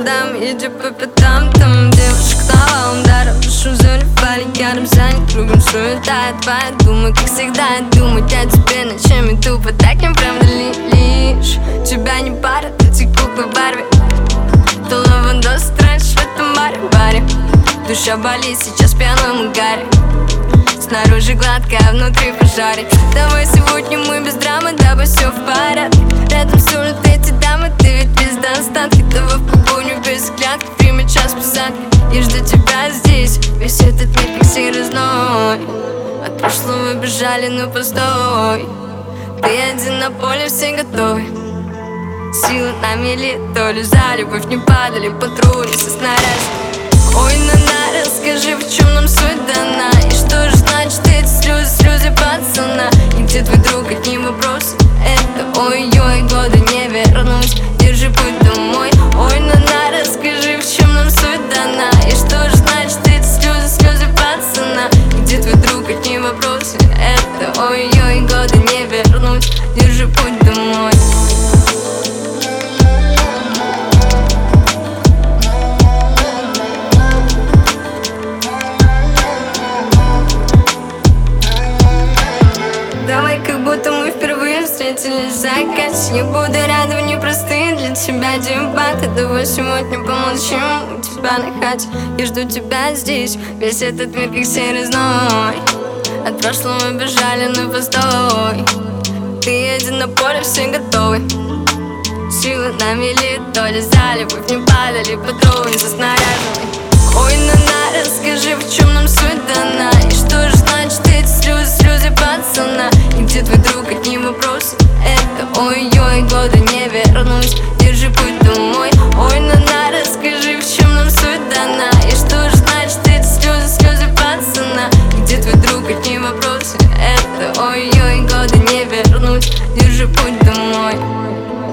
дам, иди по пятам. Там девушек навалом даром, душу заливали яром. Занят кругом суета, твоя дума, как всегда. Думать о тебе ночами тупо, так им правда лишь тебя не парят эти куклы Барби. То лавандос тратишь в этом баре. Душа болит сейчас в пьяном угаре. Снаружи гладко, а внутри пожарит. Давай сегодня мы без драмы, дабы все в порядке. Рядом стонут эти дамы, ты ведь без достатка. Давай в погоню без клятки, время час посадки. Я жду тебя здесь, весь этот мир как серый зной. От прошлого бежали, но постой. Ты один на поле, все готовы. Силы на мели, то ли за любовь не падали патрули со снарядами. Ой, на, расскажи, в чем нам суть дана. И что же значит эти слезы пацана? И где твой друг, одни вопросы? Это ой-ой, годы не вернусь. Держи путь домой. Ой, на, расскажи, в чем нам суть дана. И что же значит эти слезы пацана? И где твой друг, одни вопросы? Это ой-ой, годы не вернусь. Держи путь домой. Давай, как будто мы впервые встретились в закате. Я буду рядом в непростые для тебя дебаты. Давай сегодня помолчим у тебя на хате. Я жду тебя здесь, весь этот мир как серый зной. От прошлого бежали, но постой. Ты один на поле, все готовы. Силы на мели, то ли за любовь не падали патрули со снарядами. Ой, на, расскажи, в чем нам суть дана. И что же значит эти слезы пацана? И где твой друг, одни вопросы? Это ой-ой, годы не вернусь. Держи путь домой. Ой, на, расскажи, в чем нам суть дана. И что же значит эти слезы пацана? И где твой друг, одни вопросы? Это ой-ой, годы не вернуть. Держи путь домой.